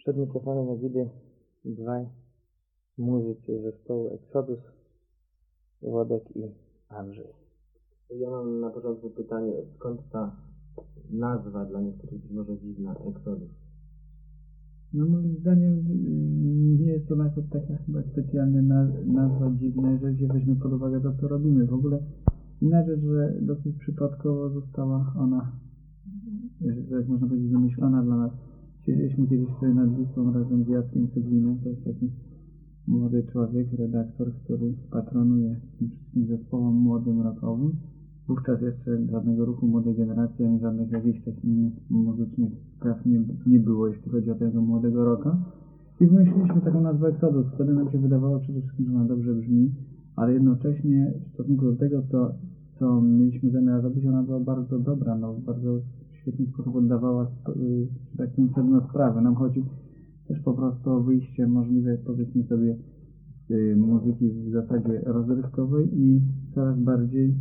Przed mikrofonem jak widzę dwaj muzycy zespołu Exodus, Włodek i Andrzej. Ja mam na początku pytanie, skąd ta nazwa dla niektórych być może dziwna, Exodus? No moim zdaniem nie jest to nawet taka chyba specjalnie nazwa dziwna, jeżeli weźmie pod uwagę to, co robimy. W ogóle inna rzecz, że dosyć przypadkowo została ona, że można powiedzieć, wymyślona dla nas. Siedzieliśmy kiedyś sobie nad Wisłą razem z Jackiem Cydlinem, to jest taki młody człowiek, redaktor, który patronuje tym wszystkim zespołom młodym rockowym. Wówczas jeszcze żadnego ruchu młodej generacji, ani żadnych jakichś takich innych muzycznych spraw nie było, jeśli chodzi o tego młodego rocka. I wymyśliliśmy taką nazwę Exodus. Wtedy nam się wydawało przede wszystkim, że ona dobrze brzmi, ale jednocześnie w stosunku do tego, co mieliśmy zamiar robić, ona była bardzo dobra, w bardzo świetny sposób oddawała tak powiem sedno sprawy. Nam chodzi też po prostu o wyjście możliwe, powiedzmy sobie, z muzyki w zasadzie rozrywkowej i coraz bardziej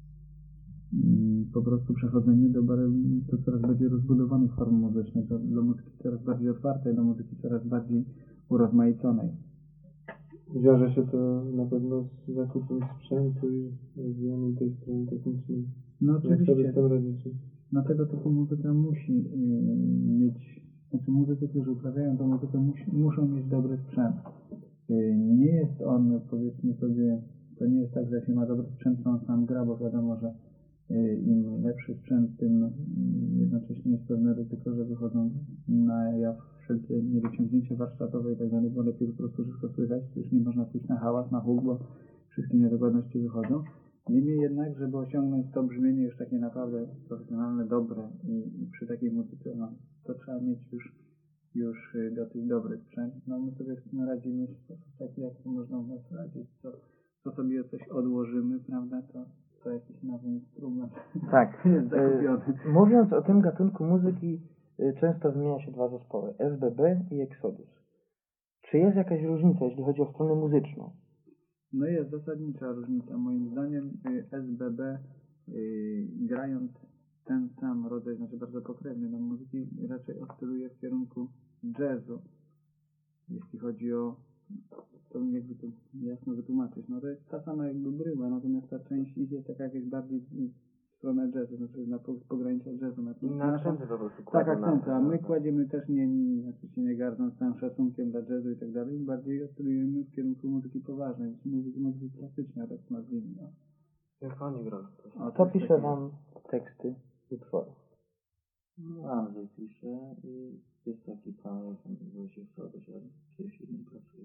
po prostu przechodzenie do coraz bardziej rozbudowanych form muzycznych, do muzyki coraz bardziej otwartej, do muzyki coraz bardziej urozmaiconej. Wiąże się to na pewno z zakupem sprzętu i rozwijaniem tej strony technicznej. No oczywiście. Jak sobie z tym radzicie? No tego typu muzyka musi mieć, znaczy muzycy, którzy uprawiają tę muzykę muszą mieć dobry sprzęt. Nie jest on, powiedzmy sobie, to nie jest tak, że jak się ma dobry sprzęt, to on sam gra, bo wiadomo, że im lepszy sprzęt, tym jednocześnie jest pewne ryzyko, że wychodzą na jaw wszelkie niedociągnięcia warsztatowe i tak dalej, bo lepiej po prostu wszystko słychać, już nie można pójść na hałas, na huk, bo wszystkie niedokładności wychodzą. Niemniej jednak, żeby osiągnąć to brzmienie już takie naprawdę profesjonalne, dobre i przy takiej muzyce, to trzeba mieć już dosyć dobry sprzęt. No my sobie z tym radzimy w sposób taki, jak to można u nas radzić, co sobie coś odłożymy, prawda, to jakiś nowy instrument Tak. jest zakupiony. Mówiąc o tym gatunku muzyki, często wymienia się dwa zespoły, SBB i Exodus. Czy jest jakaś różnica, jeśli chodzi o stronę muzyczną? No jest zasadnicza różnica. Moim zdaniem SBB grając ten sam rodzaj, znaczy bardzo pokrewny do muzyki, raczej oscyluje w kierunku jazzu. Jeśli chodzi o to, jakby to jasno wytłumaczyć. No to jest ta sama jakby bryła, natomiast ta część idzie taka jakaś bardziej w stronę jazzu, znaczy na pogranicza jazzu. Na akcenty po prostu Tak, kładą akcenty, a my na kładziemy też nie gardząc z całym szacunkiem dla jazzu i tak dalej, bardziej oscylujemy w kierunku muzyki poważnej, muzyki klasycznej, tak nazwijmy. No. symfonii grozy. Kto pisze wam teksty utworów? No, Andrzej pisze i jest taki pan, Wojciech Sodoś, ale kiedyś nie pracuje.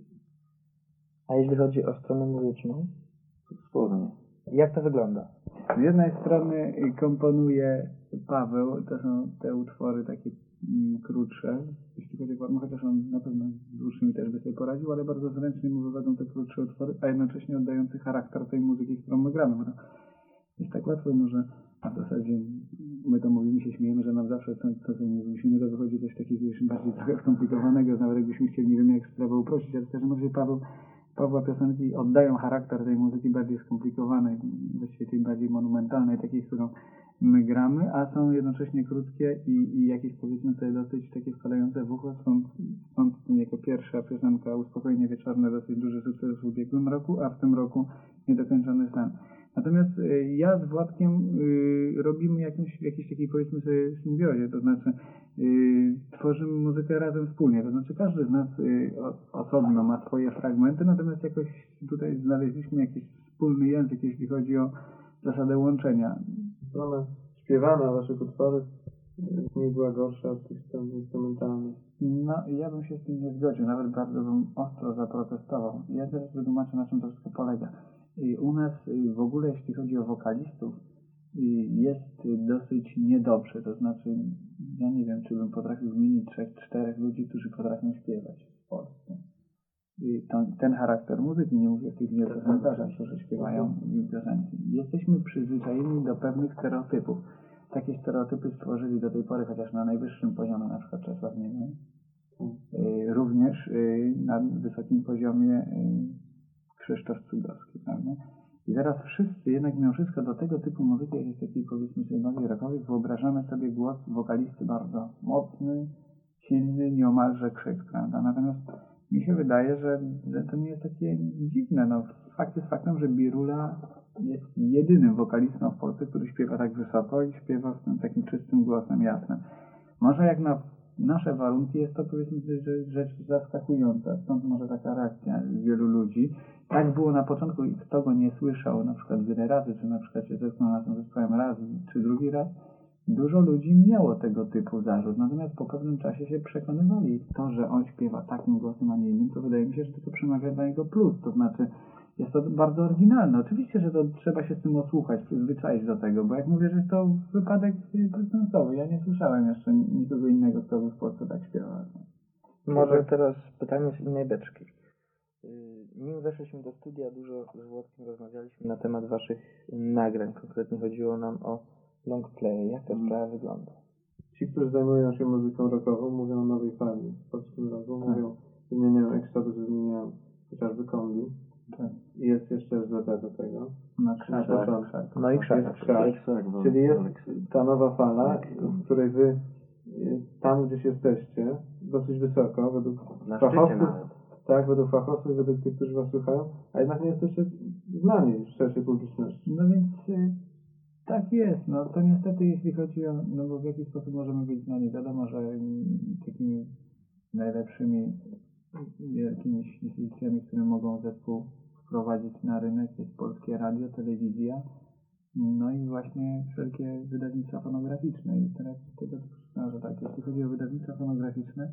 A jeśli chodzi o stronę muzyczną? To wspólnie. Jak to wygląda? Z jednej strony komponuje Paweł, to są te utwory takie krótsze, jeśli chodzi o formę, chociaż on na pewno z dłuższymi też by sobie poradził, ale bardzo zręcznie mu wychodzą te krótsze utwory, a jednocześnie oddający charakter tej muzyki, którą my gramy. Bo to jest tak łatwo, może, a w zasadzie my to mówimy, się śmiejemy, że nam zawsze co nie wymyślimy, to wychodzi coś takiego już bardziej trochę skomplikowanego, nawet jakbyśmy chcieli, nie wiem, jak sprawę uprościć, ale w każdym razie Pawła piosenki oddają charakter tej muzyki bardziej skomplikowanej, właściwie tej bardziej monumentalnej, takiej, którą my gramy, a są jednocześnie krótkie i jakieś, powiedzmy sobie, dosyć takie wpadające w ucho, stąd jako pierwsza piosenka Uspokojenie wieczorne dosyć duży sukces w ubiegłym roku, a w tym roku Niedokończony sen. Natomiast ja z Władkiem robimy jakiś takiej, powiedzmy sobie, symbiozie, to znaczy tworzymy muzykę razem wspólnie, to znaczy każdy z nas osobno ma swoje fragmenty, natomiast jakoś tutaj znaleźliśmy jakiś wspólny język, jeśli chodzi o zasadę łączenia. Strona śpiewana waszych utworów nie była gorsza od tych stron instrumentalnych. No ja bym się z tym nie zgodził, nawet bardzo bym ostro zaprotestował. Ja teraz wytłumaczę, na czym to wszystko polega. U nas w ogóle, jeśli chodzi o wokalistów, jest dosyć niedobrze, to znaczy ja nie wiem, czy bym potrafił wymienić 3-4 ludzi, którzy potrafią śpiewać w Polsce. Ten charakter muzyki, nie mówię w tych piosenkarzach, którzy śpiewają piosenki. Jesteśmy przyzwyczajeni do pewnych stereotypów. Takie stereotypy stworzyli do tej pory, chociaż na najwyższym poziomie, na przykład Czesław Międlar. Również na wysokim poziomie Krzysztof Cudowski, prawda? I teraz wszyscy, jednak mimo wszystko do tego typu muzyki, jak jest takiej, powiedzmy sobie, bardziej rockowej, wyobrażamy sobie głos wokalisty bardzo mocny, silny nieomalże krzyk, prawda? Natomiast mi się wydaje, że to nie jest takie dziwne. No, fakt jest faktem, że Birula jest jedynym wokalistą w Polsce, który śpiewa tak wysoko i śpiewa z tym takim czystym głosem jasnym. Może jak na nasze warunki jest to, powiedzmy, rzecz zaskakująca. Stąd może taka reakcja wielu ludzi. Tak było na początku i kto go nie słyszał, na przykład wiele razy, czy na przykład się zetknął na tym zespołem raz, czy drugi raz, dużo ludzi miało tego typu zarzut. Natomiast po pewnym czasie się przekonywali. To, że on śpiewa takim głosem, a nie innym, to wydaje mi się, że to przemawia dla niego plus. To znaczy, jest to bardzo oryginalne. Oczywiście, że to trzeba się z tym osłuchać, przyzwyczaić do tego, bo jak mówię, że jest to wypadek prezensowy. Ja nie słyszałem jeszcze nikogo innego, kto by w Polsce tak śpiewał. Może teraz pytanie z innej beczki. Nim weszliśmy do studia, dużo z Włodkiem rozmawialiśmy na temat waszych nagrań. Konkretnie chodziło nam o long play. Jak ta sprawa wygląda? Ci, którzy zajmują się muzyką rockową, mówią o nowej fali w polskim rocku, mówią, wymieniają Exodus, wymieniają chociażby Kombi. Tak. I jest jeszcze SBB do tego. Na początku. No i Jest Krzak. Krzak. Czyli jest ta nowa fala, w której wy tam gdzieś jesteście, dosyć wysoko, według fachowców, tak, według fachowców, według tych, którzy was słuchają, a jednak nie jesteście znani w szerszej publiczności. No więc tak jest. No to niestety jeśli chodzi o, no bo w jaki sposób możemy być znani, wiadomo, że takimi najlepszymi jakimiś instytucjami, które mogą zespół wprowadzić na rynek jest Polskie Radio, telewizja, no i właśnie wszelkie wydawnictwa fonograficzne. I teraz tego przyznam, że tak, jeśli chodzi o wydawnictwa fonograficzne,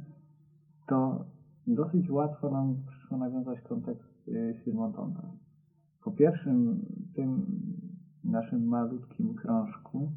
to dosyć łatwo nam przyszło nawiązać kontakt z firmą Tonka. Po pierwszym tym naszym malutkim krążku,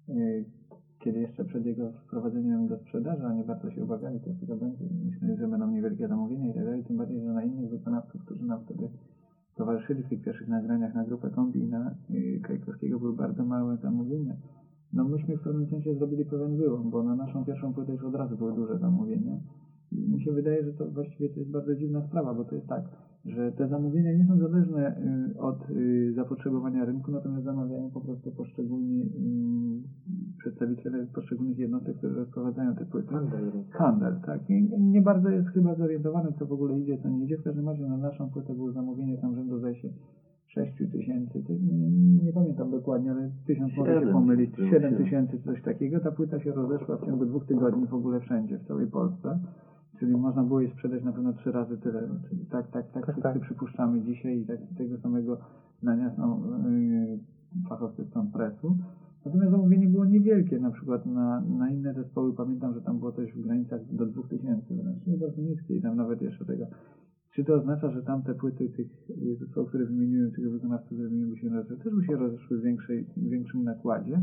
kiedy jeszcze przed jego wprowadzeniem do sprzedaży, oni bardzo się obawiali, co z tego będzie. Myśleli, że będą niewielkie zamówienia i tak dalej, tym bardziej, że na innych wykonawców, którzy nam wtedy towarzyszyli w tych pierwszych nagraniach na grupę Kombi i na Krajkowskiego były bardzo małe zamówienia. No myśmy w pewnym sensie zrobili pewien wyłom, bo na naszą pierwszą płytę już od razu były duże zamówienia. I mi się wydaje, że to właściwie to jest bardzo dziwna sprawa, bo to jest tak, że te zamówienia nie są zależne od zapotrzebowania rynku, natomiast zamawiają po prostu poszczególni przedstawiciele poszczególnych jednostek, które rozprowadzają te płyty. Handel, tak. I nie bardzo jest chyba zorientowany, co w ogóle idzie, co nie idzie. W każdym razie na naszą płytę było zamówienie tam rzędu, zdaje się, 6 tysięcy, nie pamiętam dokładnie, ale 1000 może się pomylić, 7 tysięcy, coś takiego. Ta płyta się rozeszła w ciągu 2 tygodni w ogóle wszędzie, w całej Polsce. Czyli można było jej sprzedać na pewno 3 razy tyle. Czyli tak wszyscy przypuszczamy dzisiaj i tak tego samego zdania są fachowcy stąd presu. Natomiast zamówienie było niewielkie, na przykład na inne zespoły pamiętam, że tam było coś w granicach do 2000 wręcz, czyli bardzo niskie i tam nawet jeszcze tego. Czy to oznacza, że tamte płyty tych zespołów, które wymieniłem, tych wykonawców, które wymieniłem, też by się rozeszły w większym nakładzie?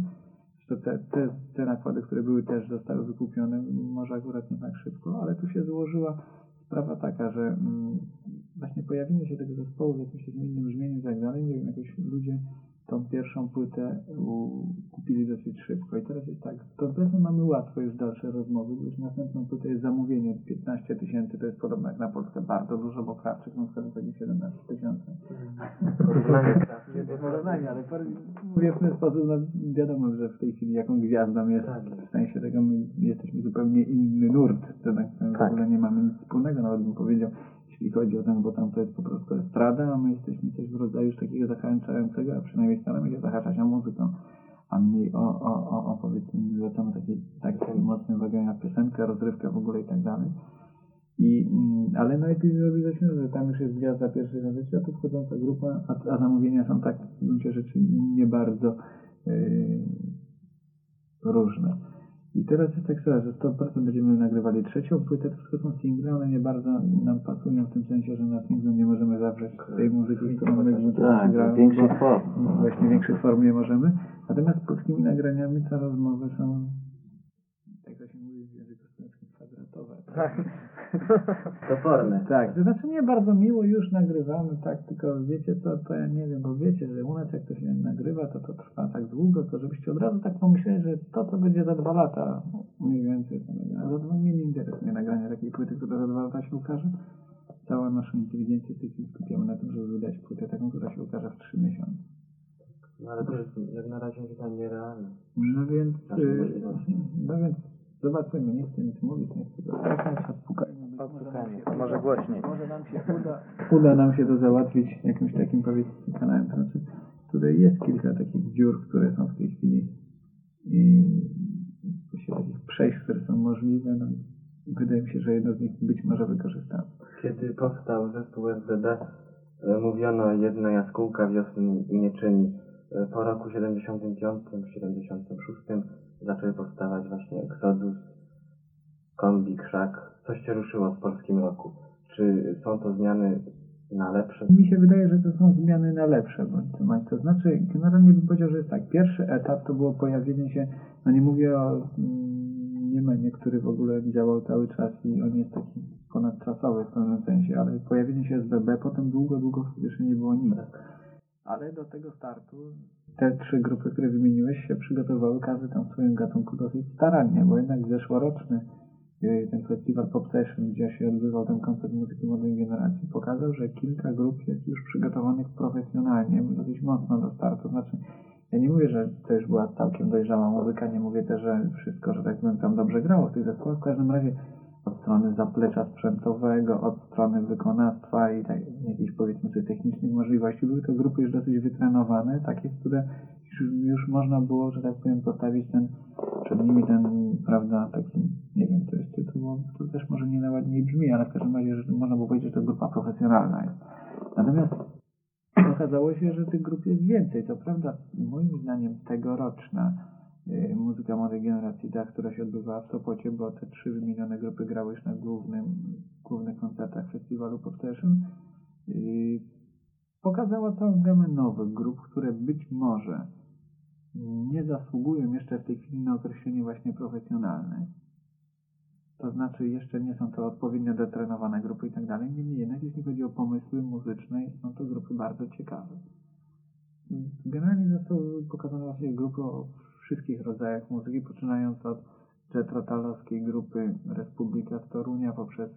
Te nakłady, które były, też zostały wykupione, może akurat nie tak szybko, ale tu się złożyła sprawa taka, że właśnie pojawienie się tego zespołu w jakimś innym brzmieniu i tak dalej, nie wiem, jakoś ludzie tą pierwszą płytę kupili dosyć szybko. I teraz jest tak, z Tontesem mamy łatwo już dalsze rozmowy, bo już następną płytę jest zamówienie 15 tysięcy, to jest podobno jak na Polskę bardzo dużo, bo Krawczyk na przykład jest 17 tysięcy. Porównanie, ale mówię w ten sposób, no wiadomo, że w tej chwili jaką gwiazdą jest, w sensie tego my jesteśmy zupełnie inny nurt, to w ogóle nie mamy nic wspólnego, nawet bym powiedział, jeśli chodzi o ten, bo tam to jest po prostu estrada, a my jesteśmy coś w rodzaju już takiego zachęcającego, a przynajmniej staramy się zahaczać o muzykę, a mniej o powiedzmy, zwracamy taki mocny uwagę na piosenkę, rozrywkę w ogóle i tak dalej. Ale najpierw zrobiliśmy, że tam już jest gwiazda pierwszej edycji, a tu wchodząca grupa, a zamówienia są tak w gruncie rzeczy nie bardzo różne. I teraz jest tak, że 100% będziemy nagrywali trzecią płytę, to wszystko są single, one nie bardzo nam pasują w tym sensie, że na singlu nie możemy zawrzeć tej muzyki, którą my gramy, większych form. Właśnie większych form nie możemy. Natomiast z polskimi nagraniami te rozmowy są, jak to się mówi w języku studenckim, kwadratowe. Toporne. Tak, to znaczy nie bardzo miło już nagrywamy, tak, tylko wiecie co, to ja nie wiem, bo wiecie, że u nas jak to się nagrywa, to trwa tak długo, to żebyście od razu tak pomyśleli, że to co będzie za 2 lata, mniej więcej to nagrane. Za 2 mnie nie interesuje nagranie takiej płyty, która za 2 lata się ukaże. Całą naszą inteligencję w tej chwili skupiamy na tym, żeby wydać płytę taką, która się ukaże w 3 miesiące. No ale to jest jak na razie chyba nierealne. No więc Zobaczymy, nie chcę nic mówić, nie chcę to odpukajmy. Może głośniej. Może nam się uda nam się to załatwić jakimś takim, powiedzmy, kanałem. To znaczy, tutaj jest kilka takich dziur, które są w tej chwili i takich przejść, które są możliwe. No, wydaje mi się, że jedno z nich być może wykorzystamy. Kiedy powstał zespół SDD, mówiono jedna jaskółka wiosny nie czyni. Po roku 75-76 zaczęły powstawać właśnie Exodus, Kombi, Krzak. Coś się ruszyło w polskim roku. Czy są to zmiany na lepsze? Mi się wydaje, że to są zmiany na lepsze, to znaczy generalnie bym powiedział, że jest tak. Pierwszy etap to było pojawienie się, no nie mówię o Niemenie, który w ogóle działał cały czas i on jest taki ponadczasowy w pewnym sensie, ale pojawienie się SBB, potem długo w jeszcze nie było nic. Ale do tego startu te trzy grupy, które wymieniłeś, się przygotowały, każdy tam w swoim gatunku dosyć starannie, bo jednak zeszłoroczny ten festiwal Pop Session, gdzie się odbywał ten koncert muzyki młodej generacji, pokazał, że kilka grup jest już przygotowanych profesjonalnie, dosyć mocno do startu. Znaczy, ja nie mówię, że to już była całkiem dojrzała muzyka, nie mówię też, że wszystko, że tak powiem, tam dobrze grało w tych zespołach. W każdym razie od strony zaplecza sprzętowego, od strony wykonawstwa i tak, jakichś, powiedzmy sobie, technicznych możliwości, były to grupy już dosyć wytrenowane, takie, które już można było, że tak powiem, postawić przed nimi ten, prawda, taki, nie wiem, to jest tytuł, to też może nie najładniej brzmi, ale w każdym razie, że można było powiedzieć, że to grupa profesjonalna jest. Natomiast okazało się, że tych grup jest więcej. Co prawda, moim zdaniem tegoroczna muzyka młodej generacji, ta, która się odbywała w Sopocie, bo te trzy wymienione grupy grały już na głównych koncertach festiwalu Pop Session, pokazała całą gamę nowych grup, które być może nie zasługują jeszcze w tej chwili na określenie właśnie profesjonalne. To znaczy jeszcze nie są to odpowiednio dotrenowane grupy i tak dalej. Niemniej jednak, jeśli chodzi o pomysły muzyczne, są to grupy bardzo ciekawe. Generalnie zostały pokazane właśnie grupy o wszystkich rodzajach muzyki, poczynając od jetrotalowskiej grupy Republika z Torunia, poprzez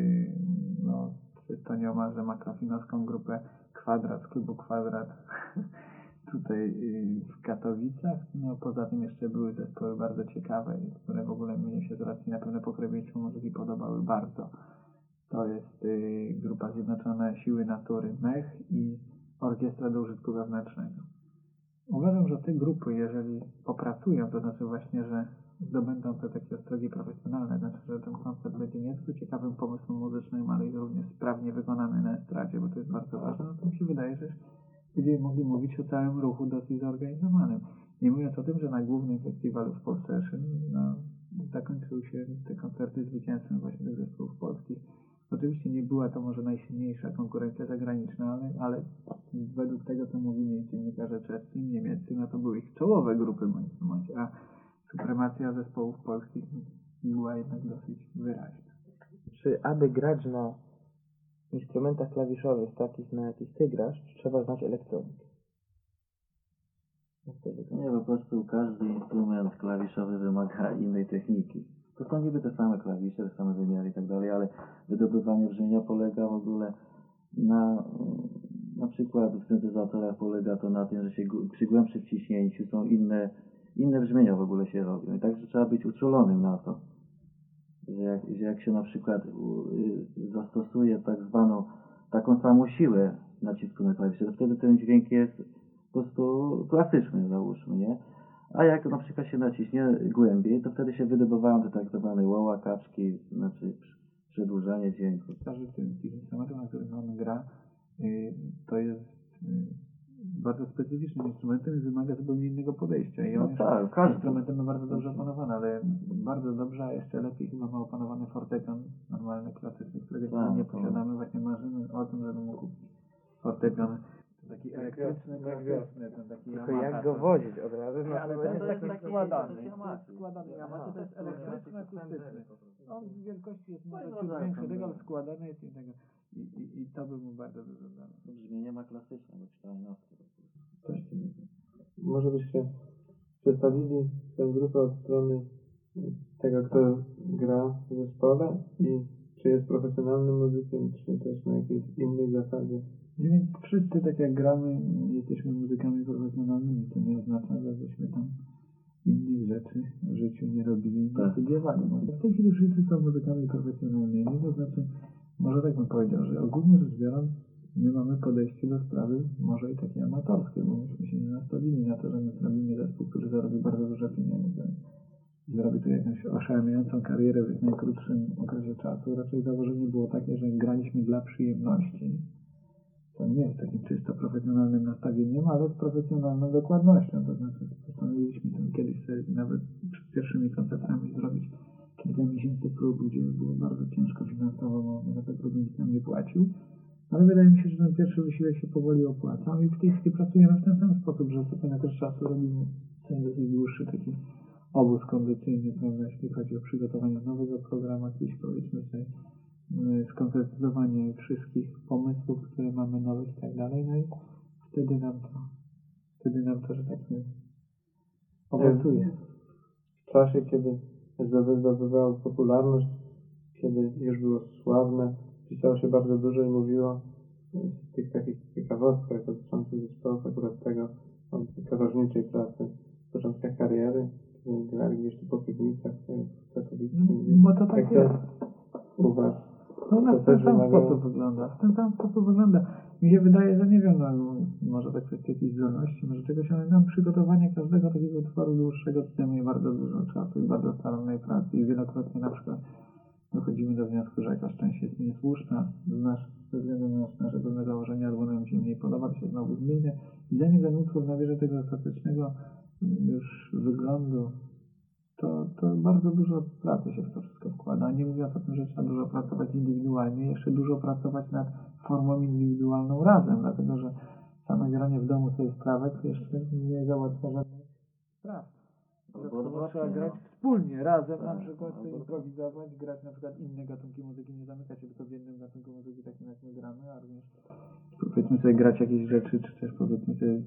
to nieomalże makrofinowską grupę Kwadrat z klubu Kwadrat tutaj w Katowicach. No poza tym jeszcze były zespoły bardzo ciekawe, które w ogóle mnie się z racji na pewne pokrewieństwo muzyki podobały bardzo. To jest grupa Zjednoczone Siły Natury Mech i Orkiestra do Użytku Wewnętrznego. Uważam, że te grupy, jeżeli popracują, to znaczy właśnie, że zdobędą te takie ostrogi profesjonalne, znaczy, że ten koncert będzie nie tylko ciekawym pomysłem muzycznym, ale i również sprawnie wykonany na estradzie, bo to jest bardzo ważne, no to mi się wydaje, że będziemy mogli mówić o całym ruchu dosyć zorganizowanym. Nie mówiąc o tym, że na głównym festiwalu w Pop Session zakończyły się te koncerty zwycięstwem właśnie tych zespołów polskich. Oczywiście nie była to może najsilniejsza konkurencja zagraniczna, ale według tego, co mówili dziennikarze czescy i niemieccy, no to były ich czołowe grupy bądź, a supremacja zespołów polskich była jednak dosyć wyraźna. Czy aby grać na instrumentach klawiszowych takich, na jakich ty grasz, trzeba znać elektronikę? Nie, po prostu każdy instrument klawiszowy wymaga innej techniki. To są niby te same klawisze, te same wymiary i tak dalej, ale wydobywanie brzmienia polega w ogóle na przykład w syntezatorach polega to na tym, że się przy głębszym wciśnięciu są inne brzmienia w ogóle się robią. I także trzeba być uczulonym na to, że jak się na przykład zastosuje tak zwaną taką samą siłę nacisku na klawisze, to wtedy ten dźwięk jest po prostu klasyczny, załóżmy, nie? A jak na przykład się naciśnie głębiej, to wtedy się wydobywają te tak zwane łakaczki, znaczy przedłużanie dźwięku. Każdy z tych instrumentów, na których on gra, to jest bardzo specyficznym instrumentem i wymaga zupełnie innego podejścia. I on jest instrumentem bardzo dobrze opanowany, ale bardzo dobrze, a jeszcze lepiej chyba ma opanowany fortepian normalny, klasyczny, którego nie posiadamy. Właśnie marzymy o tym, żeby mógł kupić fortepian taki elektryczny, klasyczny, ten taki Tylko Yamaha. jak go wozić od razu? No Ale to ten jest jest taki składany. Składany Yamaha to jest elektryczny, akustyczny. On z wielkości jest może ciut większy, tego, ale składany jest innego. I to by mu bardzo dużo dało. Brzmienie ma klasyczne, bo czteronastki. Może byście przedstawili tę grupę od strony tego, kto gra w zespole i czy jest profesjonalnym muzykiem, czy też na jakiejś innej zasadzie. Więc wszyscy tak jak gramy, jesteśmy muzykami profesjonalnymi. To nie oznacza, że żeśmy tam innych rzeczy w życiu nie robili, nie studiowali. W tej chwili wszyscy są muzykami profesjonalnymi, to znaczy, może tak bym powiedział, że ogólnie rzecz biorąc, my mamy podejście do sprawy może i takie amatorskie, bo myśmy się nie nastawili na to, że my zrobimy zespół, który zarobi bardzo dużo pieniędzy. Zrobi tu jakąś oszałamiającą karierę w jak najkrótszym okresie czasu. Raczej założenie było takie, że graliśmy dla przyjemności. To nie jest takim czysto profesjonalnym nastawieniem, ale z profesjonalną dokładnością. To znaczy postanowiliśmy tam kiedyś sobie nawet przed pierwszymi koncertami zrobić kilka miesięcy prób, gdzie było bardzo ciężko finansowo, bo za te próby nikt nam nie płacił. Ale wydaje mi się, że ten pierwszy wysiłek się powoli opłacał i w tej chwili pracujemy w ten sam sposób, że co pewien też czasu robimy ten dosyć dłuższy taki obóz kondycyjny, prawda, jeśli chodzi o przygotowanie nowego programu, jakieś powiedzmy sobie skonkretyzowanie wszystkich pomysłów, które mamy nowych i tak dalej, no i wtedy nam to, że tak powiem, owocuje. W czasie, kiedy zdobywało popularność, kiedy już było sławne, pisało się bardzo dużo i mówiło w tych takich ciekawostkach dotyczących zespołów akurat tego, o kaważniczej pracy, w początkach kariery, grali gdzieś tu po piwnicach w Katowicach. Bo to tak jest. U was. No w ten sam sposób wygląda. Mi się wydaje, że nie wiem, no, może tak kwestia jakiejś zdolności, może czegoś, ale nam przygotowanie każdego takiego utworu dłuższego zajmuje bardzo dużo czasu i bardzo starannej pracy i wielokrotnie na przykład dochodzimy do wniosku, że jakaś część jest niesłuszna ze względu na nasze pewne założenia, albo nam się mniej podoba, to się znowu zmienia i zanim ten utwór nabierze tego ostatecznego już wyglądu, to bardzo dużo pracy się w to wszystko wkłada. Nie mówiąc o tym, że trzeba dużo pracować indywidualnie, jeszcze dużo pracować nad formą indywidualną razem, dlatego że same granie w domu sobie sprawek jeszcze nie załatwia żadnych spraw. Trzeba grać wspólnie, razem na przykład improwizować, grać na przykład inne gatunki muzyki, nie zamykać się tylko w jednym gatunku muzyki, takim jak my gramy, a również powiedzmy sobie grać jakieś rzeczy, czy też powiedzmy sobie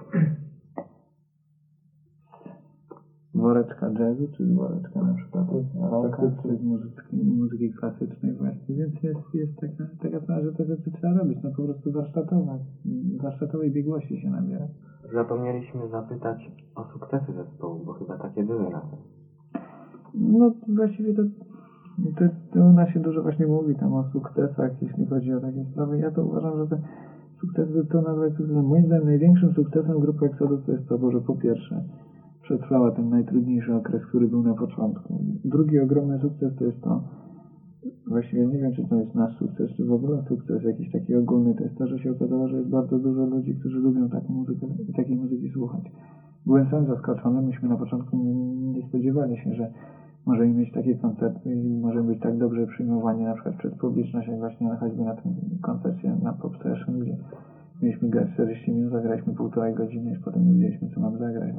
woreczka jazzu, czy z woreczka na przykład rocka, czy z muzyki klasycznej właśnie, więc jest taka sprawa, że te rzeczy trzeba robić, no po prostu warsztatowej biegłości się nabiera. Zapomnieliśmy zapytać o sukcesy zespołu, bo chyba takie były nawet. No właściwie to u nas się dużo właśnie mówi tam o sukcesach, jeśli chodzi o takie sprawy. Ja to uważam, że te sukcesy to nazwać sukcesem. Moim zdaniem największym sukcesem grupy Exodus to jest to, że po pierwsze przetrwała ten najtrudniejszy okres, który był na początku. Drugi ogromny sukces to jest to, właściwie nie wiem, czy to jest nasz sukces, czy w ogóle sukces jakiś taki ogólny, to jest to, że się okazało, że jest bardzo dużo ludzi, którzy lubią taką muzykę, takiej muzyki słuchać. Byłem sam zaskoczony, myśmy na początku nie spodziewali się, że możemy mieć takie koncerty i możemy być tak dobrze przyjmowani na przykład przez publiczność, jak właśnie choćby na tym koncercie na Pop Session, gdzie mieliśmy grać 40 minut, zagraliśmy 1,5 godziny, już potem nie wiedzieliśmy, co mamy zagrać.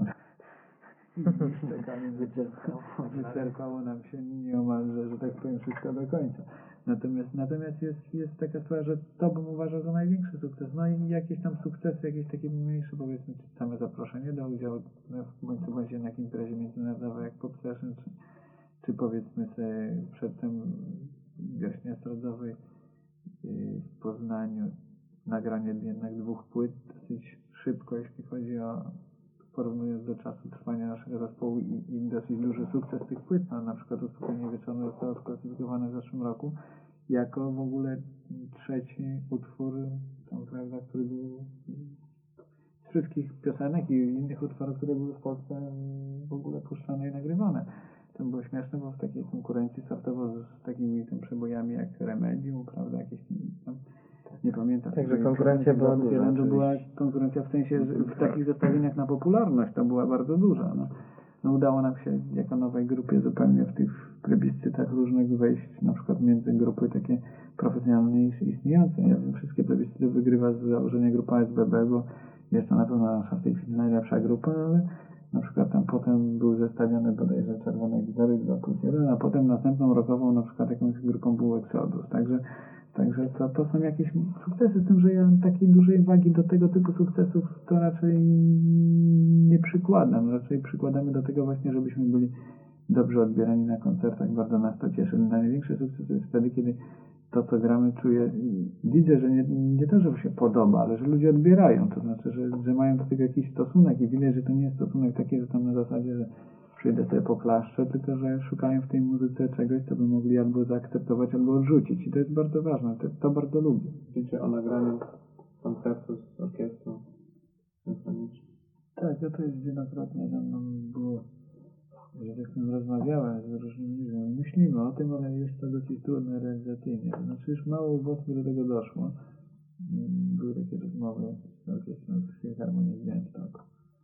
Wyczerpało nam się nieomalże, że tak powiem, wszystko do końca. Natomiast jest taka sprawa, że to bym uważał za największy sukces. No i jakieś tam sukcesy, jakieś takie mniejsze, powiedzmy, same zaproszenie do udziału w bądź jednak imprezie międzynarodowej jak Pop Session, czy powiedzmy sobie przedtem wiośnie estradowej w Poznaniu nagranie jednak 2 płyt dosyć szybko, jeśli chodzi o porównując do czasu trwania naszego zespołu i dosyć duży sukces tych płyt, no, na przykład Uspokojenie Wieczorne zostało sklasyfikowane w zeszłym roku jako w ogóle 3. utwór, tam, prawda, który był z wszystkich piosenek i innych utworów, które były w Polsce w ogóle puszczane i nagrywane. To było śmieszne, bo w takiej konkurencji startowo z takimi tam przebojami jak Remedium, prawda, jakieś tam, nie pamiętam. Także konkurencja była duża. To była konkurencja w sensie, że w takich zestawieniach na popularność to była bardzo duża. No udało nam się jako nowej grupie zupełnie w tych plebiscytach różnych wejść, na przykład między grupy takie profesjonalne istniejące. Ja wiem, wszystkie plebiscyty wygrywa z założenia grupa SBB, bo jest to na pewno nasza w tej chwili najlepsza grupa, ale na przykład tam potem był zestawiony bodajże Czerwone Gwiazdy 2+1, a potem następną rokową na przykład jakąś grupą był Exodus. Także to są jakieś sukcesy, z tym, że ja takiej dużej wagi do tego typu sukcesów to raczej nie przykładam. Raczej przykładamy do tego właśnie, żebyśmy byli dobrze odbierani na koncertach. Bardzo nas to cieszy. Największy sukces to jest wtedy, kiedy to, co gramy, czuję, widzę, że nie to, że się podoba, ale że ludzie odbierają, to znaczy, że mają do tego jakiś stosunek i widać, że to nie jest stosunek taki, że tam na zasadzie, że przyjdę sobie poklaszczę, tylko że szukają w tej muzyce czegoś, co by mogli albo zaakceptować, albo odrzucić i to jest bardzo ważne, to bardzo lubię. Wiecie o nagraniu koncertu z orkiestrą symfoniczną? Tak, to jest wielokrotnie ze mną było, że tak powiem, rozmawiałem z różnymi ludźmi. Myślimy o tym, ale jest to dosyć trudne realizacyjnie. To znaczy już mało ubocnie do tego doszło. Były takie rozmowy z orkiestrą z Filharmonii w Białymstoku.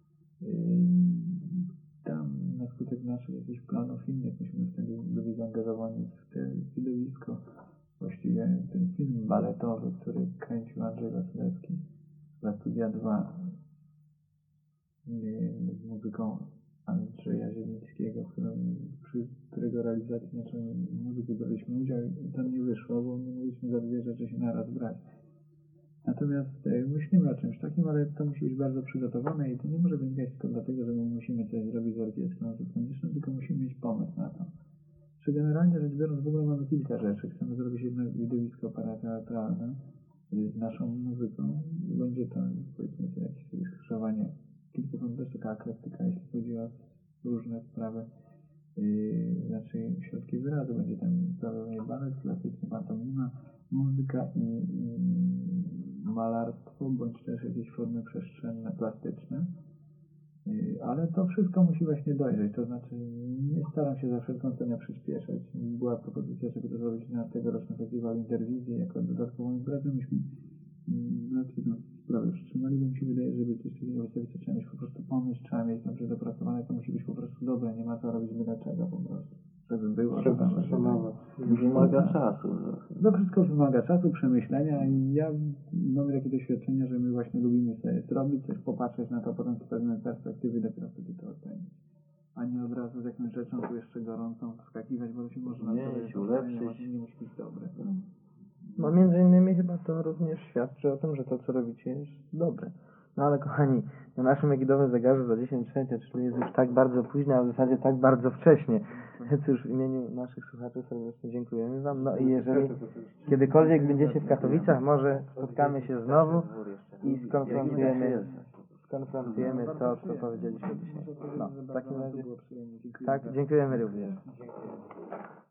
Tam na skutek naszych jakichś planów innych myśmy wtedy byli zaangażowani w te widowisko. Właściwie ten film baletowy, który kręcił Andrzej Wasilewski dla Studia 2 z muzyką Andrzeja Zielińskiego, przy którego realizacji naszej muzyki braliśmy udział i to nie wyszło, bo nie mogliśmy za dwie rzeczy się naraz brać. Natomiast myślimy o czymś takim, ale to musi być bardzo przygotowane i to nie może wynikać tylko dlatego, że my musimy coś zrobić z orkiestrą symfoniczną, tylko musimy mieć pomysł na to. Czy generalnie rzecz biorąc w ogóle mamy kilka rzeczy. Chcemy zrobić jedno widowisko parateatralne z naszą muzyką. Będzie to, powiedzmy sobie, jakieś skrzyżowanie kilku, to jest taka eklektyka, jeśli chodzi o różne sprawy, znaczy środki wyrazu. Będzie tam prawdopodobnie balet klasyczny, pantomima, muzyka i malarstwo, bądź też jakieś formy przestrzenne, plastyczne. Ale to wszystko musi właśnie dojrzeć, to znaczy nie staram się za wszelką cenę przyspieszać. Była propozycja, żeby to zrobić na tegoroczny festiwal Interwizji jako dodatkową imprezę. Myśmy raczej tę sprawę wstrzymali, bo mi się wydaje, żeby coś takiego wystawić, to trzeba mieć po prostu pomysł, trzeba mieć dobrze dopracowane, to musi być po prostu dobre, nie ma co robić byle czego po prostu. Żeby było, żeby Wymaga czasu. to wszystko wymaga czasu, przemyślenia i ja mam takie doświadczenia, że my właśnie lubimy sobie zrobić, coś popatrzeć na to, potem z pewnej perspektywy dopiero wtedy to ocenić. A nie od razu z jakąś rzeczą tu jeszcze gorącą wskakiwać, bo to się może na tyle ulepszyć. nie musi być dobre. No między innymi chyba to również świadczy o tym, że to co robicie jest dobre. No ale kochani, na naszym egidowym zegarze za 10:03, czyli jest już tak bardzo późno, a w zasadzie tak bardzo wcześnie. Więc już w imieniu naszych słuchaczy serdecznie dziękujemy Wam. No i jeżeli kiedykolwiek będziecie w Katowicach, może spotkamy się znowu i skonfrontujemy to, co powiedzieliśmy dzisiaj. No, w takim razie tak, dziękujemy również.